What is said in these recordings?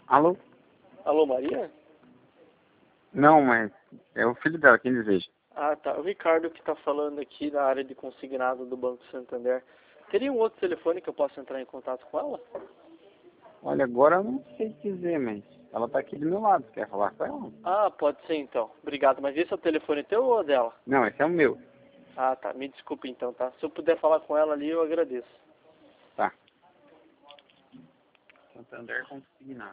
Alô? Alô, Maria? Não, mas é o filho dela, quem deseja. Ah, tá. O Ricardo que está falando aqui da área de consignado do Banco Santander. Teria um outro telefone que eu possa entrar em contato com ela? Olha, agora eu não sei dizer, mas ela tá aqui do meu lado. Quer falar com ela? Ah, pode ser então. Obrigado. Mas esse é o telefone teu ou dela? Não, esse é o meu. Ah, tá. Me desculpe então, tá? Se eu puder falar com ela ali, eu agradeço. Tá. Santander consignado.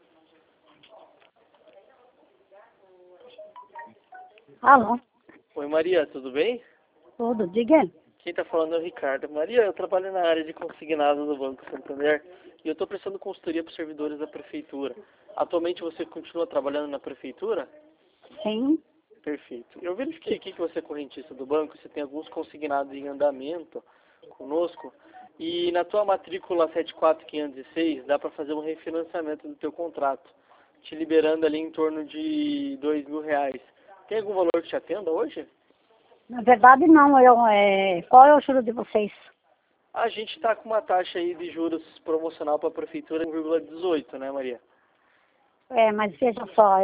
Alô, Oi, Maria, tudo bem? tudo, diga. Quem está falando é o Ricardo. Maria, eu trabalho na área de consignado do Banco Santander e eu estou prestando consultoria para os servidores da prefeitura. Atualmente você continua trabalhando na prefeitura? Sim, Perfeito. Eu verifiquei aqui que você é correntista do banco, você tem alguns consignados em andamento conosco e na tua matrícula 74506 dá para fazer um refinanciamento do teu contrato, te liberando ali em torno de R$ 2.000. Tem algum valor que te atenda hoje? na verdade não, qual é o juro de vocês? A gente está com uma taxa aí de juros promocional para a prefeitura 1,18, né, Maria? Mas veja só,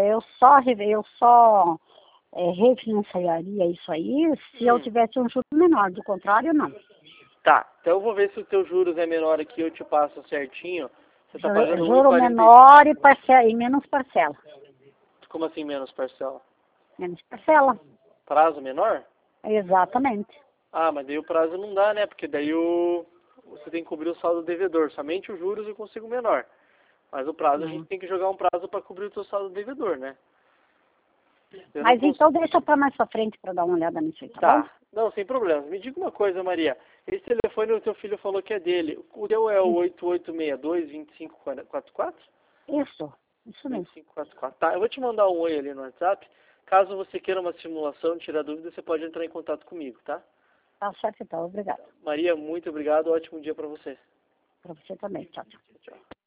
refinanciaria isso aí se eu tivesse um juro menor, do contrário não. Tá, então eu vou ver se o teu juros é menor aqui, eu te passo certinho. Você está pagando Juro 1,40. menor e menos parcela. Como assim menos parcela? Menos parcela, Prazo menor? exatamente. Ah, mas daí o prazo não dá, né? Porque daí você tem que cobrir o saldo devedor. Somente os juros eu consigo menor. Mas o prazo a gente tem que jogar um prazo para cobrir o teu saldo devedor, né? Eu não Mas cons- então deixa para mais pra frente para dar uma olhada nisso aí, tá bom? Tá. Não, sem problemas. Me diga uma coisa, Maria. Esse telefone o teu filho falou que é dele. O teu é o 8862-2544? Isso mesmo. 2544. Tá, eu vou te mandar um oi ali no WhatsApp. Caso você queira uma simulação, tirar dúvida, você pode entrar em contato comigo, tá? Tá certo então, obrigado. Maria, muito obrigado. Ótimo dia para você. Para você também, tchau, tchau. Tchau.